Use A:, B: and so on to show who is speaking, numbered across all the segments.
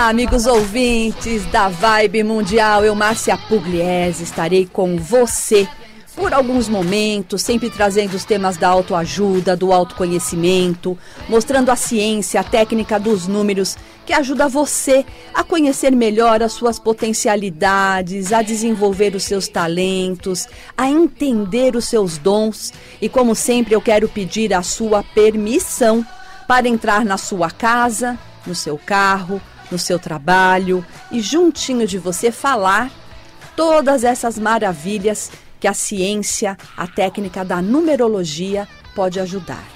A: Olá, amigos ouvintes da Vibe Mundial. Eu, Márcia Pugliese, estarei com você por alguns momentos, sempre trazendo os temas da autoajuda, do autoconhecimento, mostrando a ciência, a técnica dos números, que ajuda você a conhecer melhor as suas potencialidades, a desenvolver os seus talentos, a entender os seus dons. E como sempre, eu quero pedir a sua permissão para entrar na sua casa, no seu carro, no seu trabalho e juntinho de você falar todas essas maravilhas que a ciência, a técnica da numerologia pode ajudar.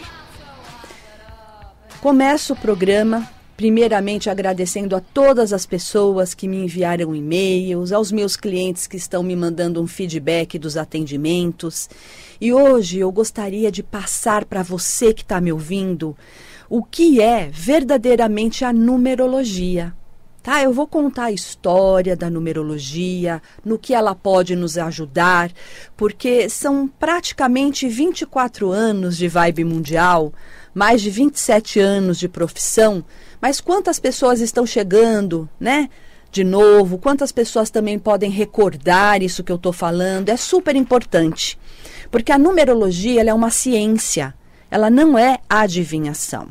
A: Começo o programa primeiramente agradecendo a todas as pessoas que me enviaram e-mails, aos meus clientes que estão me mandando um feedback dos atendimentos. E hoje eu gostaria de passar para você que está me ouvindo o que é verdadeiramente a numerologia. Tá? Eu vou contar a história da numerologia, no que ela pode nos ajudar, porque são praticamente 24 anos de Vibe Mundial, mais de 27 anos de profissão, mas quantas pessoas estão chegando, né? De novo, quantas pessoas também podem recordar isso que eu estou falando? É super importante, porque a numerologia ela é uma ciência, ela não é adivinhação.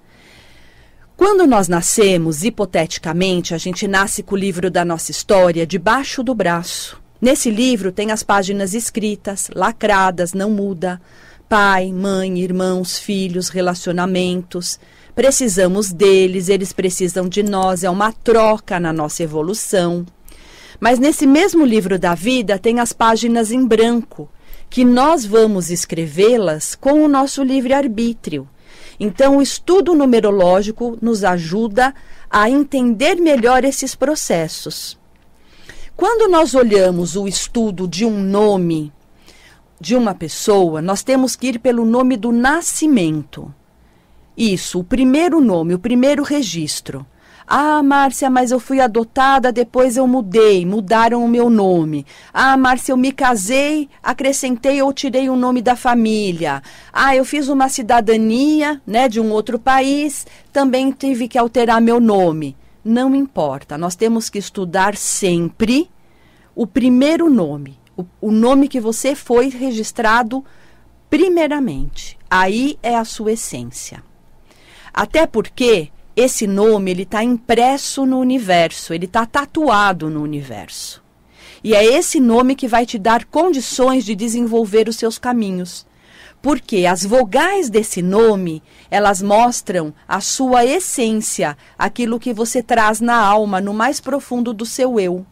A: Quando nós nascemos, hipoteticamente, a gente nasce com o livro da nossa história debaixo do braço. Nesse livro tem as páginas escritas, lacradas, não muda. Pai, mãe, irmãos, filhos, relacionamentos. Precisamos deles, eles precisam de nós, é uma troca na nossa evolução. Mas nesse mesmo livro da vida tem as páginas em branco, que nós vamos escrevê-las com o nosso livre-arbítrio. Então, o estudo numerológico nos ajuda a entender melhor esses processos. Quando nós olhamos o estudo de um nome de uma pessoa, nós temos que ir pelo nome do nascimento. Isso, o primeiro nome, o primeiro registro. Ah, Márcia, mas eu fui adotada, depois eu mudei, mudaram o meu nome. Ah, Márcia, eu me casei, acrescentei ou tirei o nome da família. Ah, eu fiz uma cidadania, né, de um outro país, também tive que alterar meu nome. Não importa, nós temos que estudar sempre o primeiro nome, o nome que você foi registrado primeiramente. Aí é a sua essência. Até porque esse nome ele está impresso no universo, ele está tatuado no universo. E é esse nome que vai te dar condições de desenvolver os seus caminhos. Porque as vogais desse nome, elas mostram a sua essência, aquilo que você traz na alma, no mais profundo do seu eu.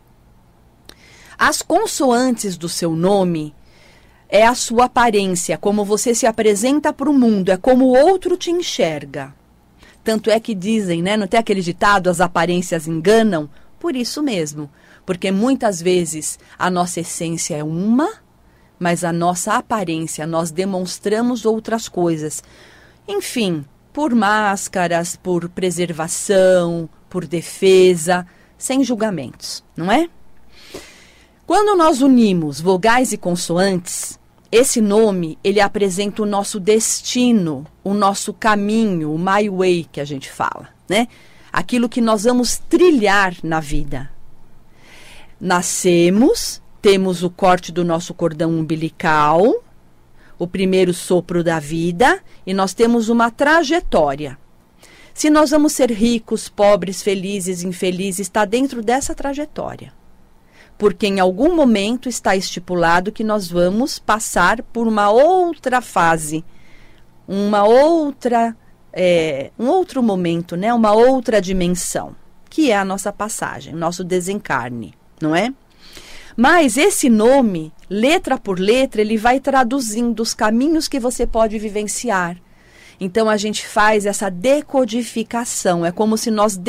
A: As consoantes do seu nome é a sua aparência, como você se apresenta para o mundo, é como o outro te enxerga. Tanto é que dizem, né, não tem aquele ditado, as aparências enganam? Por isso mesmo, porque muitas vezes a nossa essência é uma, mas a nossa aparência, nós demonstramos outras coisas. Enfim, por máscaras, por preservação, por defesa, sem julgamentos, não é? Quando nós unimos vogais e consoantes, esse nome, ele apresenta o nosso destino, o nosso caminho, o my way que a gente fala, né? Aquilo que nós vamos trilhar na vida. Nascemos, temos o corte do nosso cordão umbilical, o primeiro sopro da vida, e nós temos uma trajetória. Se nós vamos ser ricos, pobres, felizes, infelizes, está dentro dessa trajetória. Porque em algum momento está estipulado que nós vamos passar por uma outra fase, um outro momento, né? Uma outra dimensão, que é a nossa passagem, nosso desencarne, não é? Mas esse nome, letra por letra, ele vai traduzindo os caminhos que você pode vivenciar. Então a gente faz essa decodificação, é como se nós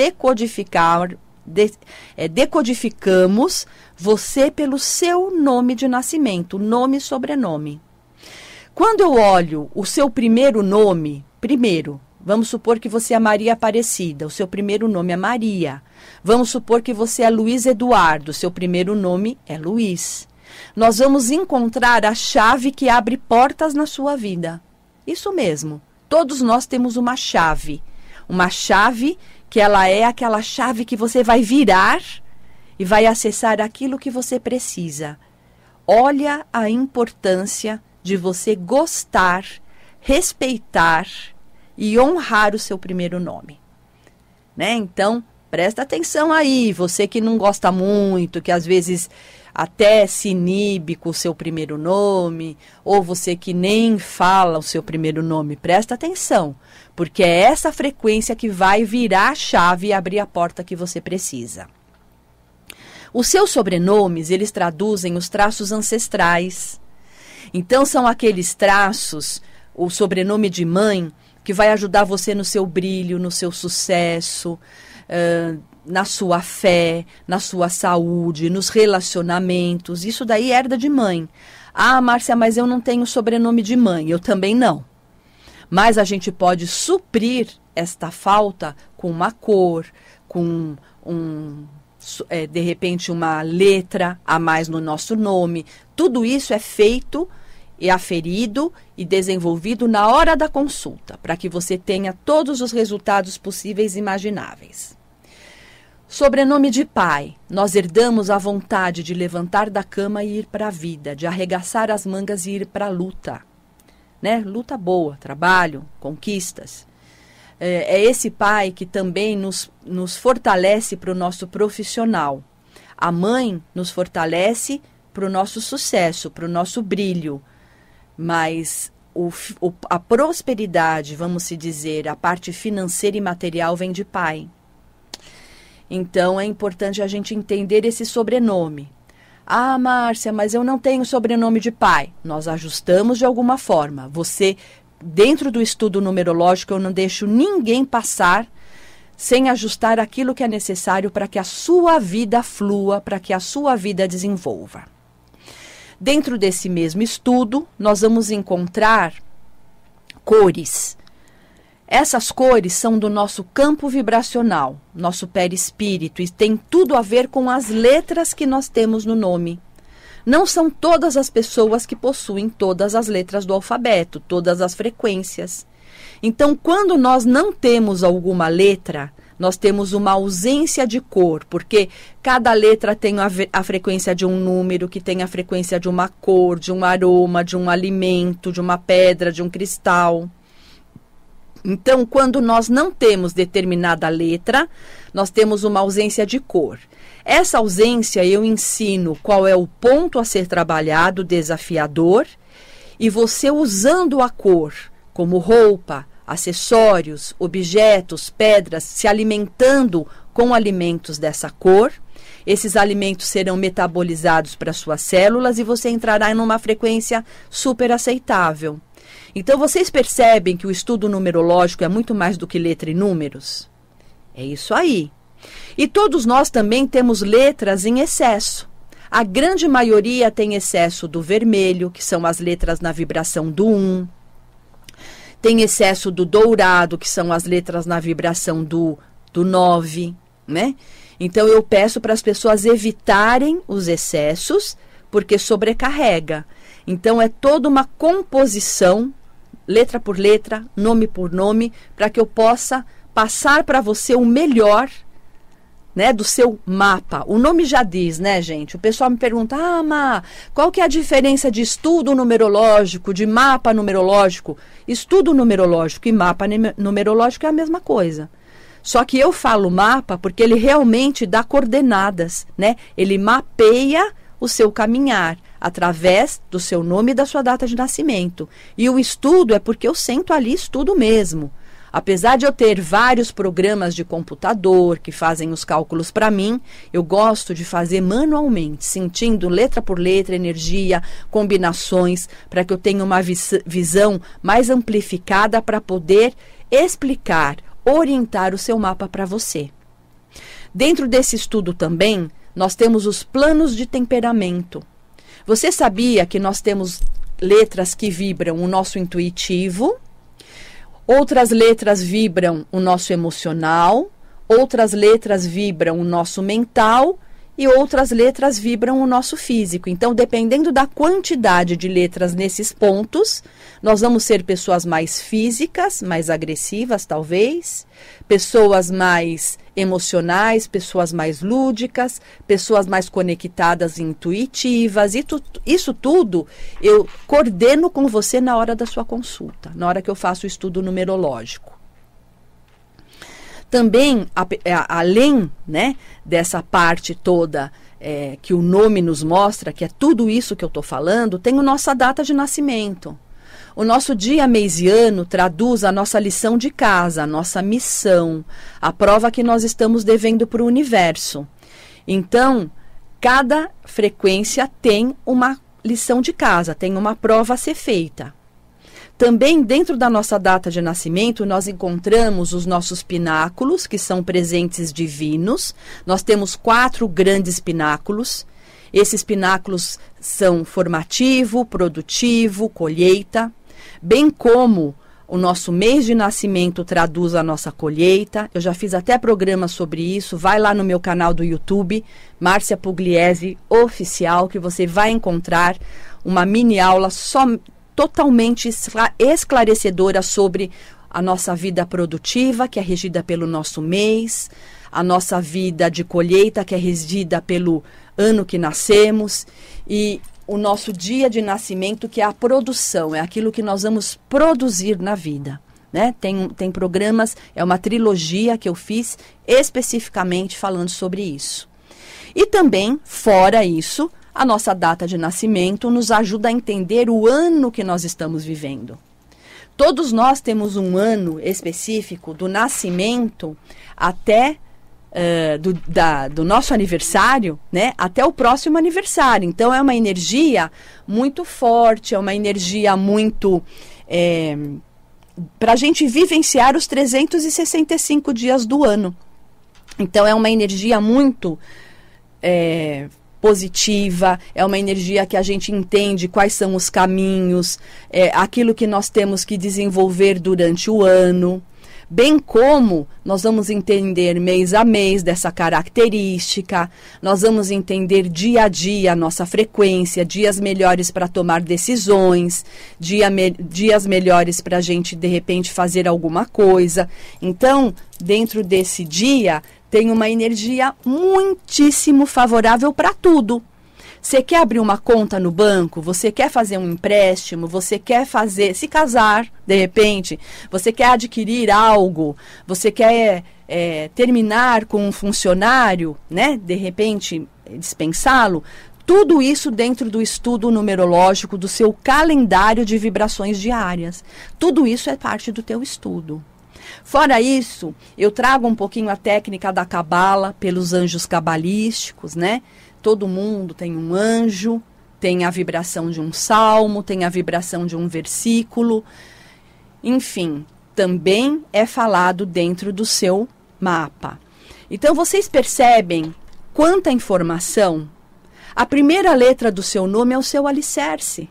A: decodificamos você pelo seu nome de nascimento, nome e sobrenome. Quando eu olho o seu primeiro nome, vamos supor que você é Maria Aparecida, o seu primeiro nome é Maria. Vamos supor que você é Luiz Eduardo, o seu primeiro nome é Luiz. Nós vamos encontrar a chave que abre portas na sua vida. Isso mesmo, todos nós temos uma chave que ela é aquela chave que você vai virar e vai acessar aquilo que você precisa. Olha a importância de você gostar, respeitar e honrar o seu primeiro nome, né? Então, presta atenção aí, você que não gosta muito, que às vezes até se inibe com o seu primeiro nome, ou você que nem fala o seu primeiro nome, presta atenção, porque é essa frequência que vai virar a chave e abrir a porta que você precisa. Os seus sobrenomes, eles traduzem os traços ancestrais. Então, são aqueles traços, o sobrenome de mãe, que vai ajudar você no seu brilho, no seu sucesso, na sua fé, na sua saúde, nos relacionamentos. Isso daí herda de mãe. Ah, Márcia, mas eu não tenho sobrenome de mãe. Eu também não. Mas a gente pode suprir esta falta com uma cor, com de repente uma letra a mais no nosso nome. Tudo isso é feito e aferido e desenvolvido na hora da consulta, para que você tenha todos os resultados possíveis e imagináveis. Sobrenome de pai. Nós herdamos a vontade de levantar da cama e ir para a vida, de arregaçar as mangas e ir para a luta. Né? Luta boa, trabalho, conquistas. É esse pai que também nos fortalece para o nosso profissional. A mãe nos fortalece para o nosso sucesso, para o nosso brilho. Mas a prosperidade, vamos se dizer, a parte financeira e material vem de pai. Então, é importante a gente entender esse sobrenome. Ah, Márcia, mas eu não tenho sobrenome de pai. Nós ajustamos de alguma forma. Você, dentro do estudo numerológico, eu não deixo ninguém passar sem ajustar aquilo que é necessário para que a sua vida flua, para que a sua vida desenvolva. Dentro desse mesmo estudo, nós vamos encontrar cores. Essas cores são do nosso campo vibracional, nosso perispírito, e tem tudo a ver com as letras que nós temos no nome. Não são todas as pessoas que possuem todas as letras do alfabeto, todas as frequências. Então, quando nós não temos alguma letra, nós temos uma ausência de cor, porque cada letra tem a frequência de um número, que tem a frequência de uma cor, de um aroma, de um alimento, de uma pedra, de um cristal. Então, quando nós não temos determinada letra, nós temos uma ausência de cor. Essa ausência eu ensino qual é o ponto a ser trabalhado, desafiador, e você usando a cor como roupa, acessórios, objetos, pedras, se alimentando com alimentos dessa cor, esses alimentos serão metabolizados para suas células e você entrará numa frequência super aceitável. Então, vocês percebem que o estudo numerológico é muito mais do que letra e números? É isso aí. E todos nós também temos letras em excesso. A grande maioria tem excesso do vermelho, que são as letras na vibração do 1. Tem excesso do dourado, que são as letras na vibração do 9, né? Então, eu peço para as pessoas evitarem os excessos, porque sobrecarrega. Então, é toda uma composição, letra por letra, nome por nome, para que eu possa passar para você o melhor, né, do seu mapa. O nome já diz, né, gente? O pessoal me pergunta, Má, qual que é a diferença de estudo numerológico, de mapa numerológico? Estudo numerológico e mapa numerológico é a mesma coisa. Só que eu falo mapa porque ele realmente dá coordenadas, né? Ele mapeia o seu caminhar através do seu nome e da sua data de nascimento. E o estudo é porque eu sento ali e estudo mesmo. Apesar de eu ter vários programas de computador que fazem os cálculos para mim, eu gosto de fazer manualmente, sentindo letra por letra, energia, combinações, para que eu tenha uma visão mais amplificada para poder explicar, orientar o seu mapa para você. Dentro desse estudo também, nós temos os planos de temperamento. Você sabia que nós temos letras que vibram o nosso intuitivo, outras letras vibram o nosso emocional, outras letras vibram o nosso mental e outras letras vibram o nosso físico. Então, dependendo da quantidade de letras nesses pontos, nós vamos ser pessoas mais físicas, mais agressivas, talvez, pessoas mais emocionais, pessoas mais lúdicas, pessoas mais conectadas e intuitivas. E isso tudo eu coordeno com você na hora da sua consulta, na hora que eu faço o estudo numerológico. Também, além, né, dessa parte toda que o nome nos mostra, que é tudo isso que eu estou falando, tem a nossa data de nascimento. O nosso dia, mês e ano traduz a nossa lição de casa, a nossa missão, a prova que nós estamos devendo para o universo. Então, cada frequência tem uma lição de casa, tem uma prova a ser feita. Também dentro da nossa data de nascimento, nós encontramos os nossos pináculos, que são presentes divinos. Nós temos 4 grandes pináculos. Esses pináculos são formativo, produtivo, colheita, bem como o nosso mês de nascimento traduz a nossa colheita. Eu já fiz até programa sobre isso. Vai lá no meu canal do YouTube, Márcia Pugliese Oficial, que você vai encontrar uma mini aula totalmente esclarecedora sobre a nossa vida produtiva, que é regida pelo nosso mês, a nossa vida de colheita, que é regida pelo ano que nascemos, e o nosso dia de nascimento, que é a produção, é aquilo que nós vamos produzir na vida, né? Tem programas, é uma trilogia que eu fiz especificamente falando sobre isso. E também, fora isso, a nossa data de nascimento nos ajuda a entender o ano que nós estamos vivendo. Todos nós temos um ano específico do nascimento até do nosso aniversário, né, até o próximo aniversário. Então, é uma energia muito forte, é uma energia muito para a gente vivenciar os 365 dias do ano. Então, é uma energia muito positiva, é uma energia que a gente entende quais são os caminhos, aquilo que nós temos que desenvolver durante o ano, bem como nós vamos entender mês a mês dessa característica, nós vamos entender dia a dia a nossa frequência, dias melhores para tomar decisões, dias melhores para a gente, de repente, fazer alguma coisa. Então, dentro desse dia, tem uma energia muitíssimo favorável para tudo. Você quer abrir uma conta no banco? Você quer fazer um empréstimo? Você quer se casar, de repente? Você quer adquirir algo? Você quer terminar com um funcionário, né? De repente, dispensá-lo? Tudo isso dentro do estudo numerológico do seu calendário de vibrações diárias. Tudo isso é parte do teu estudo. Fora isso, eu trago um pouquinho a técnica da cabala pelos anjos cabalísticos, né? Todo mundo tem um anjo, tem a vibração de um salmo, tem a vibração de um versículo. Enfim, também é falado dentro do seu mapa. Então, vocês percebem quanta informação? A primeira letra do seu nome é o seu alicerce.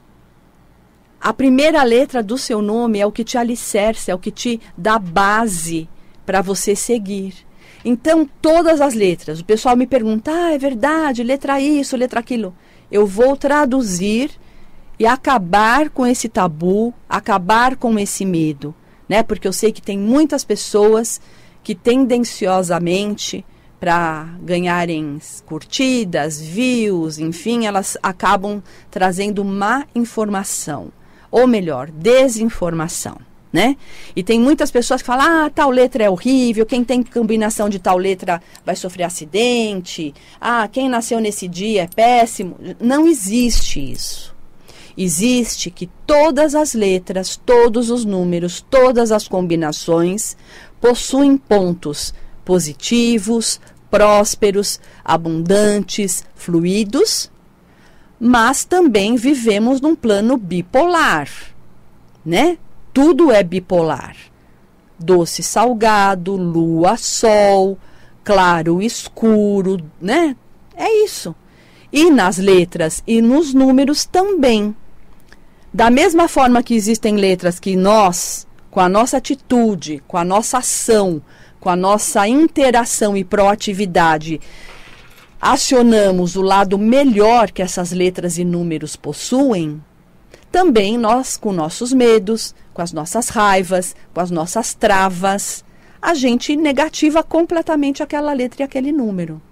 A: A primeira letra do seu nome é o que te alicerce, é o que te dá base para você seguir. Então, todas as letras, o pessoal me pergunta, é verdade, letra isso, letra aquilo. Eu vou traduzir e acabar com esse tabu, acabar com esse medo, né? Porque eu sei que tem muitas pessoas que tendenciosamente, para ganharem curtidas, views, enfim, elas acabam trazendo má informação. Ou melhor, desinformação, né? E tem muitas pessoas que falam, tal letra é horrível, quem tem combinação de tal letra vai sofrer acidente, quem nasceu nesse dia é péssimo. Não existe isso. Existe que todas as letras, todos os números, todas as combinações possuem pontos positivos, prósperos, abundantes, fluidos, mas também vivemos num plano bipolar, né? Tudo é bipolar. Doce, salgado, lua, sol, claro, escuro, né? É isso. E nas letras e nos números também. Da mesma forma que existem letras que nós, com a nossa atitude, com a nossa ação, com a nossa interação e proatividade, acionamos o lado melhor que essas letras e números possuem, também nós, com nossos medos, com as nossas raivas, com as nossas travas, a gente negativa completamente aquela letra e aquele número.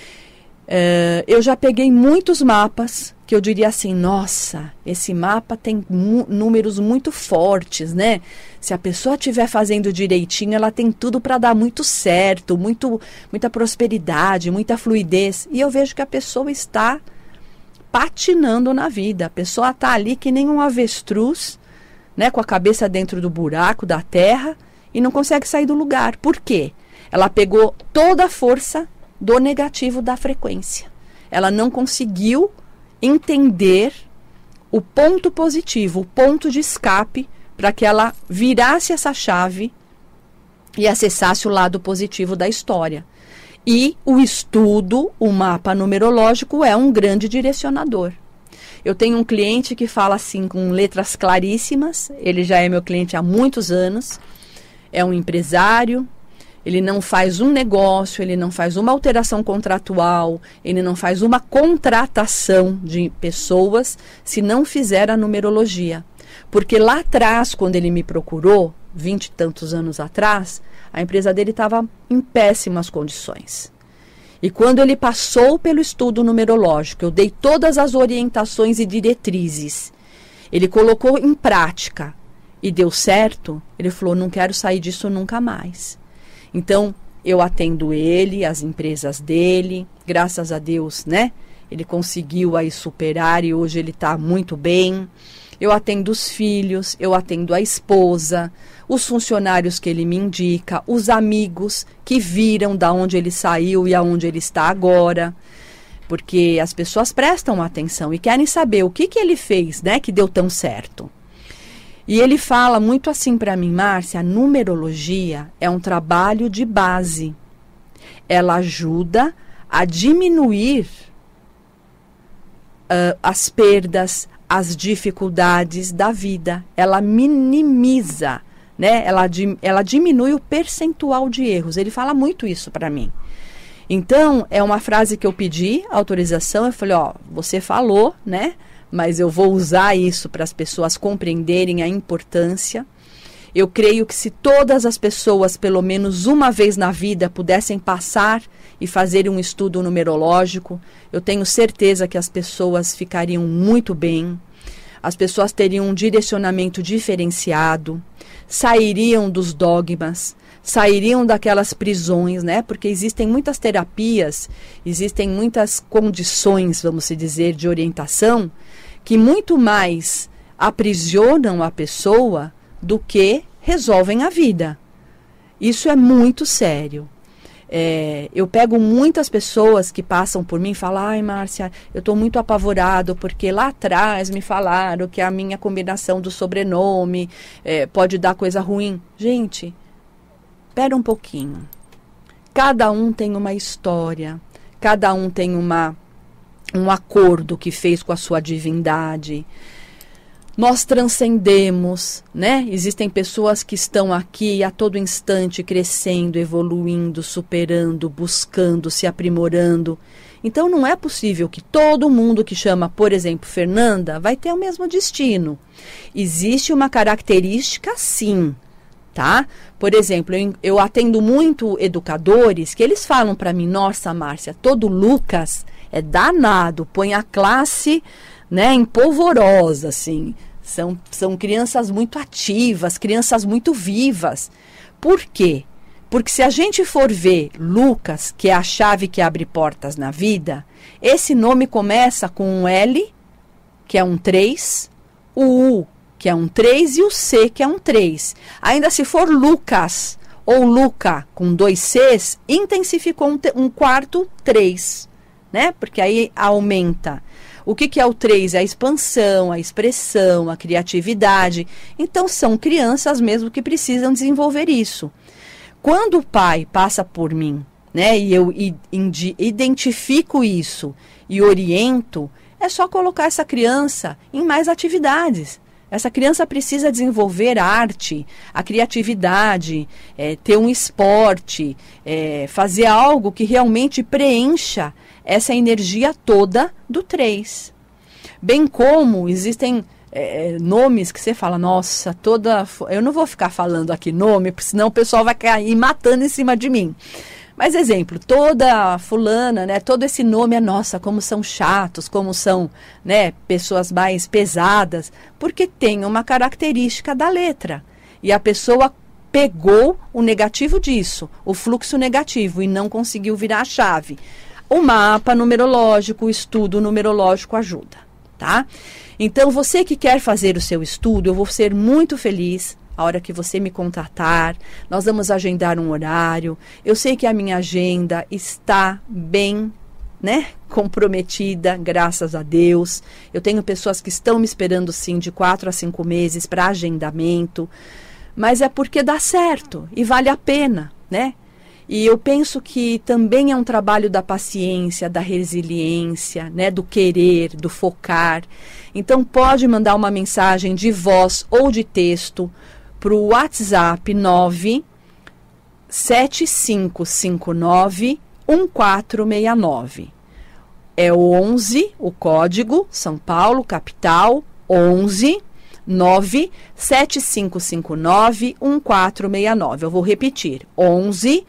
A: Eu já peguei muitos mapas que eu diria assim, nossa, esse mapa tem números muito fortes, né? Se a pessoa estiver fazendo direitinho, ela tem tudo para dar muito certo, muita prosperidade, muita fluidez. E eu vejo que a pessoa está patinando na vida. A pessoa está ali que nem um avestruz, né, com a cabeça dentro do buraco da terra e não consegue sair do lugar. Por quê? Ela pegou toda a força do negativo da frequência. Ela não conseguiu entender o ponto positivo, o ponto de escape, para que ela virasse essa chave e acessasse o lado positivo da história. E o estudo, o mapa numerológico, é um grande direcionador. Eu tenho um cliente que fala assim com letras claríssimas, ele já é meu cliente há muitos anos, é um empresário, ele não faz um negócio, ele não faz uma alteração contratual, ele não faz uma contratação de pessoas se não fizer a numerologia. Porque lá atrás, quando ele me procurou, 20 e tantos anos atrás, a empresa dele estava em péssimas condições. E quando ele passou pelo estudo numerológico, eu dei todas as orientações e diretrizes, ele colocou em prática e deu certo, ele falou, não quero sair disso nunca mais. Então, eu atendo ele, as empresas dele, graças a Deus, né? Ele conseguiu aí superar e hoje ele está muito bem. Eu atendo os filhos, eu atendo a esposa, os funcionários que ele me indica, os amigos que viram da onde ele saiu e aonde ele está agora. Porque as pessoas prestam atenção e querem saber o que ele fez, né, que deu tão certo. E ele fala muito assim para mim, Márcia, a numerologia é um trabalho de base. Ela ajuda a diminuir as perdas, as dificuldades da vida. Ela minimiza, né? Ela diminui o percentual de erros. Ele fala muito isso para mim. Então, é uma frase que eu pedi autorização. Eu falei, ó, você falou, né? Mas eu vou usar isso para as pessoas compreenderem a importância. Eu creio que se todas as pessoas, pelo menos uma vez na vida, pudessem passar e fazer um estudo numerológico, eu tenho certeza que as pessoas ficariam muito bem, as pessoas teriam um direcionamento diferenciado, sairiam dos dogmas, sairiam daquelas prisões, né? Porque existem muitas terapias, existem muitas condições, vamos dizer, de orientação, que muito mais aprisionam a pessoa do que resolvem a vida. Isso é muito sério. Eu pego muitas pessoas que passam por mim e falam, ai, Márcia, eu estou muito apavorado porque lá atrás me falaram que a minha combinação do sobrenome pode dar coisa ruim. Gente, espera um pouquinho. Cada um tem uma história, cada um tem um acordo que fez com a sua divindade. Nós transcendemos, né? Existem pessoas que estão aqui a todo instante crescendo, evoluindo, superando, buscando, se aprimorando. Então não é possível que todo mundo que chama, por exemplo, Fernanda, vai ter o mesmo destino. Existe uma característica, sim, tá? Por exemplo, eu atendo muito educadores que eles falam para mim, nossa, Márcia, todo Lucas é danado, põe a classe, né, em polvorosa, assim. São crianças muito ativas, crianças muito vivas. Por quê? Porque se a gente for ver Lucas, que é a chave que abre portas na vida, esse nome começa com um L, que é um 3, o U, que é um 3, e o C, que é um 3. Ainda se for Lucas ou Luca, com 2 Cs, intensificou um quarto 3, né? Porque aí aumenta. O que é o 3? É a expansão, a expressão, a criatividade. Então, são crianças mesmo que precisam desenvolver isso. Quando o pai passa por mim, né, e eu identifico isso e oriento, é só colocar essa criança em mais atividades. Essa criança precisa desenvolver a arte, a criatividade, ter um esporte, fazer algo que realmente preencha essa energia toda do 3. Bem como existem nomes que você fala, nossa, eu não vou ficar falando aqui nome, porque senão o pessoal vai cair matando em cima de mim. Mas, exemplo, toda fulana, né, todo esse nome nossa, como são chatos, como são, né, pessoas mais pesadas, porque tem uma característica da letra. E a pessoa pegou o negativo disso, o fluxo negativo, e não conseguiu virar a chave. O mapa numerológico, o estudo numerológico ajuda, tá? Então, você que quer fazer o seu estudo, eu vou ser muito feliz a hora que você me contatar, nós vamos agendar um horário. Eu sei que a minha agenda está bem, né, comprometida, graças a Deus. Eu tenho pessoas que estão me esperando, sim, de 4 a 5 meses para agendamento. Mas é porque dá certo e vale a pena, né? E eu penso que também é um trabalho da paciência, da resiliência, né, do querer, do focar. Então, pode mandar uma mensagem de voz ou de texto para o WhatsApp 975591469. É o 11, o código, São Paulo, capital, 11 975591469. Eu vou repetir, 11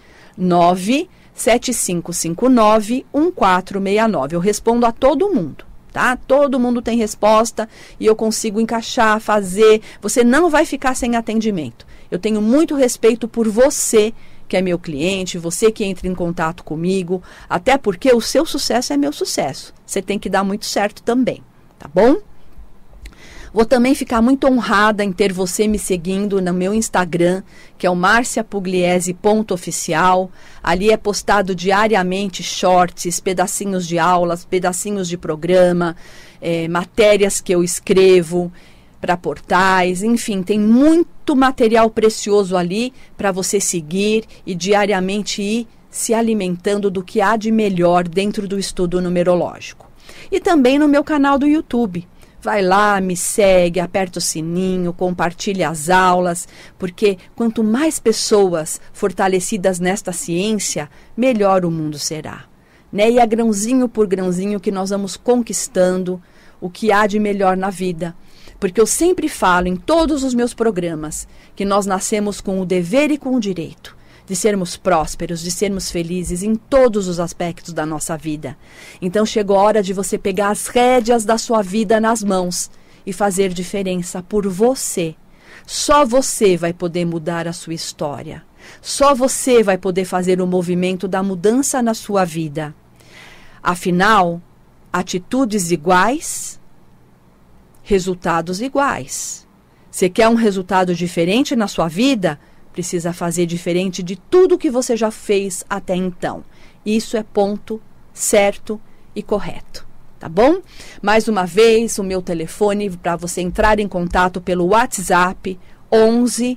A: 975591469. Eu respondo a todo mundo. Tá? Todo mundo tem resposta e eu consigo encaixar, fazer. Você não vai ficar sem atendimento. Eu tenho muito respeito por você, que é meu cliente, você que entra em contato comigo, até porque o seu sucesso é meu sucesso. Você tem que dar muito certo também, tá bom? Vou também ficar muito honrada em ter você me seguindo no meu Instagram, que é o marciapugliese.oficial. Ali é postado diariamente shorts, pedacinhos de aulas, pedacinhos de programa, matérias que eu escrevo para portais, enfim, tem muito material precioso ali para você seguir e diariamente ir se alimentando do que há de melhor dentro do estudo numerológico. E também no meu canal do YouTube. Vai lá, me segue, aperta o sininho, compartilha as aulas, porque quanto mais pessoas fortalecidas nesta ciência, melhor o mundo será. Né? E é grãozinho por grãozinho que nós vamos conquistando o que há de melhor na vida. Porque eu sempre falo em todos os meus programas que nós nascemos com o dever e com o direito de sermos prósperos, de sermos felizes em todos os aspectos da nossa vida. Então chegou a hora de você pegar as rédeas da sua vida nas mãos e fazer diferença por você. Só você vai poder mudar a sua história. Só você vai poder fazer o movimento da mudança na sua vida. Afinal, atitudes iguais, resultados iguais. Você quer um resultado diferente na sua vida? Precisa fazer diferente de tudo que você já fez até então. Isso é ponto certo e correto, tá bom? Mais uma vez, o meu telefone para você entrar em contato pelo WhatsApp 11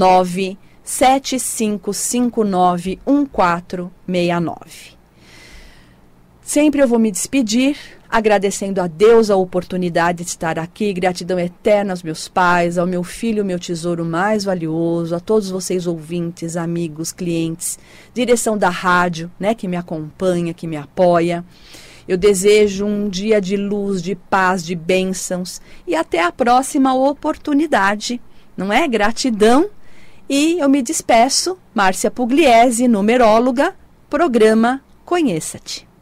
A: 975591469. Sempre eu vou me despedir, agradecendo a Deus a oportunidade de estar aqui, gratidão eterna aos meus pais, ao meu filho, meu tesouro mais valioso, a todos vocês ouvintes, amigos, clientes, direção da rádio, né, que me acompanha, que me apoia. Eu desejo um dia de luz, de paz, de bênçãos e até a próxima oportunidade, não é? Gratidão e eu me despeço, Márcia Pugliese, numeróloga, programa Conheça-te.